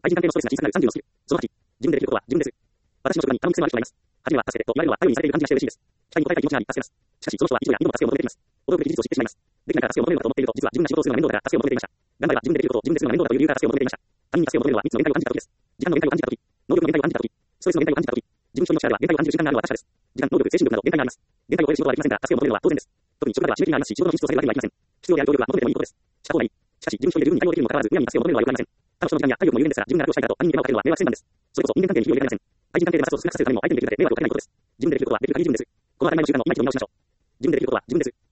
対人関係のストレスが小さくなる30のスキル。その8、自分でできることは自分です。私の職場に頼む癖のある人がいます。初めは助けてと言われるのは頼りにされている感じがして嬉しいです。期待に応えたい気持ちがあり助けます。しかしその人は一度や二度も助けを求めてきます。驚くべき事実を知ってしまいます。できないから助けを求めるのかと思っていると、実は自分が仕事をするのが面倒だから助けを求めていました。頑張れば自分でできることを自分でするのが面倒だという理由から助けを求めていました。他人に助けを求めるのは3つの限界を感じた時です。時間の限界を感じた時、能力の限界を感じた時、ストレスの限界を感じた時、自分一人の力では限界を感じる時間があるのは確かです。時間、能力、精神力など限界があります。限界を超える仕事はできませんが、助けを求めるのは当然です。特に職場では締め切りがありますし、仕事の品質を下げるわけにはいきません。必要である協力は求めてもいいことです。した方がいい。しかし、自分一人で十分に対応できるにもかかわらず、むやみに助けを求めるのは良くありません。他の人の時間や体力も有限ですから、自分が楽をしたいからと他人に手間をかけるのは迷惑戦なんです。それこそ人間関係に費用を入れられません。対人関係で摩擦を少なくさせるためにも相手にできるだけ迷惑をかけないことです。自分でできることはできる限り自分です。この当たり前の習慣の今一度見直しましょう。自分でできることは自分です。